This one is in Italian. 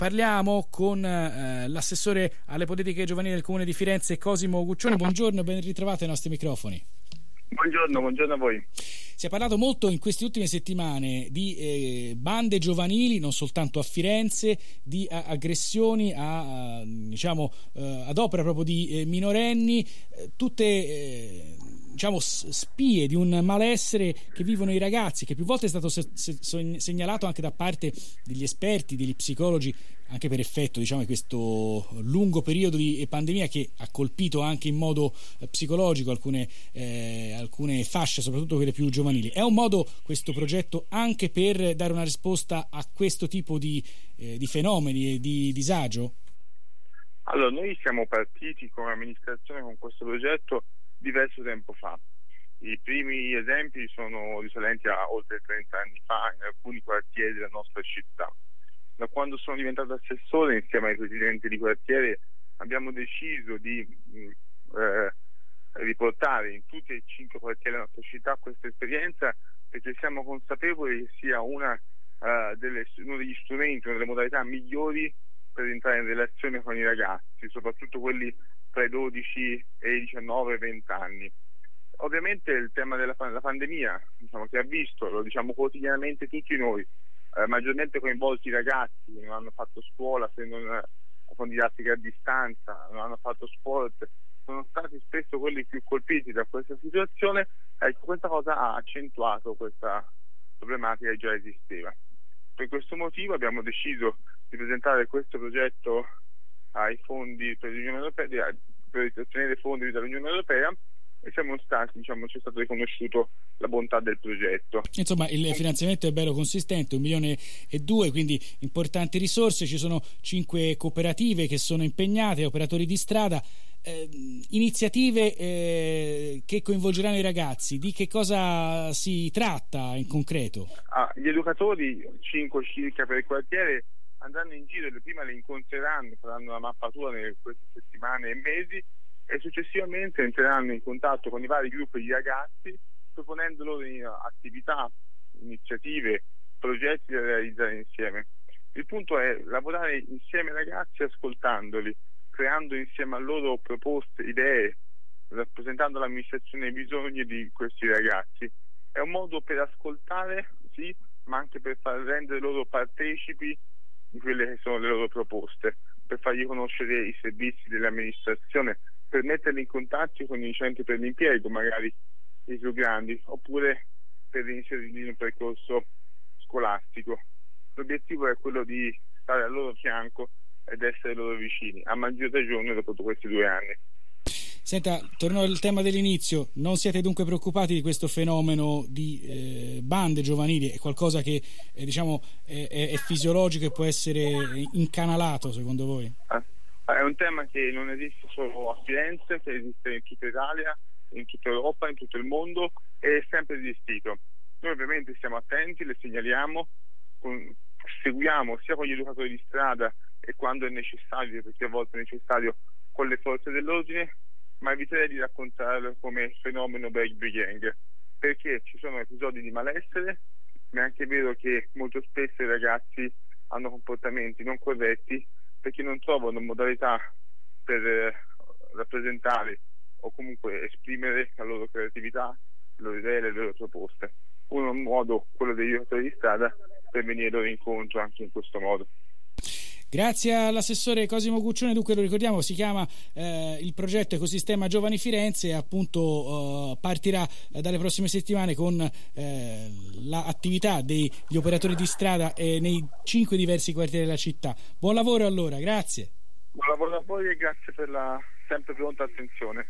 parliamo con l'assessore alle politiche giovanili del Comune di Firenze, Cosimo Guccione. Buongiorno, ben ritrovato ai nostri microfoni. Buongiorno a voi. Si è parlato molto in queste ultime settimane di bande giovanili, non soltanto a Firenze, di aggressioni ad opera proprio di minorenni, tutte spie di un malessere che vivono i ragazzi, che più volte è stato segnalato anche da parte degli esperti, degli psicologi, anche per effetto di questo lungo periodo di pandemia che ha colpito anche in modo psicologico alcune fasce, soprattutto quelle più giovanili. È un modo, questo progetto, anche per dare una risposta a questo tipo di fenomeni e di disagio? Allora, noi siamo partiti come amministrazione con questo progetto diverso tempo fa. I primi esempi sono risalenti a oltre 30 anni fa in alcuni quartieri della nostra città. Da quando sono diventato assessore, insieme ai presidenti di quartiere, abbiamo deciso di riportare in tutti e 5 quartieri della nostra città questa esperienza, perché siamo consapevoli che sia uno degli strumenti, una delle modalità migliori per entrare in relazione con i ragazzi, soprattutto quelli tra i 12 e i 19-20 anni. Ovviamente il tema della pandemia, che ha visto, lo diciamo quotidianamente tutti noi, maggiormente coinvolti i ragazzi che non hanno fatto scuola, se non con didattica a distanza, non hanno fatto sport, sono stati spesso quelli più colpiti da questa situazione. Questa cosa ha accentuato questa problematica che già esisteva. Per questo motivo abbiamo deciso di presentare questo progetto ai fondi per l'Unione Europea, per ottenere fondi dall'Unione Europea, e ci è stato riconosciuto la bontà del progetto. Insomma, il finanziamento è bello consistente, 1,2 milioni, quindi importanti risorse. Ci sono 5 cooperative che sono impegnate, operatori di strada, iniziative che coinvolgeranno i ragazzi. Di che cosa si tratta in concreto? Gli educatori, 5 circa per il quartiere, andranno in giro, prima le incontreranno, faranno una mappatura in queste settimane e mesi, e successivamente entreranno in contatto con i vari gruppi di ragazzi, proponendo loro attività, iniziative, progetti da realizzare insieme. Il punto è lavorare insieme ai ragazzi, ascoltandoli, creando insieme a loro proposte, idee, rappresentando l'amministrazione i bisogni di questi ragazzi. È un modo per ascoltare, sì, ma anche per far rendere loro partecipi di quelle che sono le loro proposte, per fargli conoscere i servizi dell'amministrazione, per metterli in contatto con i centri per l'impiego, magari i più grandi, oppure per inserirli in un percorso scolastico. L'obiettivo è quello di stare al loro fianco ed essere loro vicini, a maggior ragione dopo questi 2 anni. Senta, torno al tema dell'inizio. Non siete dunque preoccupati di questo fenomeno di bande giovanili? È qualcosa che è fisiologico e può essere incanalato, secondo voi? È un tema che non esiste solo a Firenze, che esiste in tutta Italia, in tutta Europa, in tutto il mondo, e è sempre esistito. Noi ovviamente stiamo attenti, le segnaliamo, seguiamo sia con gli educatori di strada e quando è necessario, perché a volte è necessario, con le forze dell'ordine, ma eviterei di raccontarlo come fenomeno baby gang, perché ci sono episodi di malessere, ma è anche vero che molto spesso i ragazzi hanno comportamenti non corretti perché non trovano modalità per rappresentare o comunque esprimere la loro creatività, le loro idee, le loro proposte. Un modo, quello degli educatori di strada, per venire loro incontro anche in questo modo. Grazie all'assessore Cosimo Guccione. Dunque, lo ricordiamo, si chiama il progetto Ecosistema Giovani Firenze, e appunto partirà dalle prossime settimane con l'attività degli operatori di strada nei 5 diversi quartieri della città. Buon lavoro allora, grazie. Buon lavoro a voi e grazie per la sempre pronta attenzione.